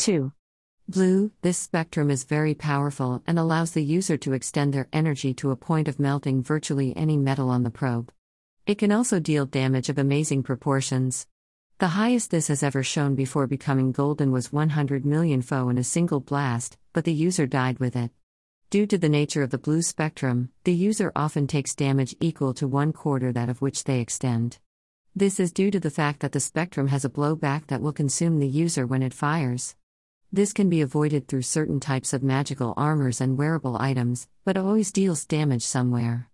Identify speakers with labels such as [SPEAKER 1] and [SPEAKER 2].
[SPEAKER 1] 2.
[SPEAKER 2] Blue, this spectrum is very powerful and allows the user to extend their energy to a point of melting virtually any metal on the probe. It can also deal damage of amazing proportions. The highest this has ever shown before becoming golden was 100 million Fo in a single blast, but the user died with it. Due to the nature of the blue spectrum, the user often takes damage equal to 1/4 that of which they extend. This is due to the fact that the spectrum has a blowback that will consume the user when it fires. This can be avoided through certain types of magical armors and wearable items, but always deals damage somewhere.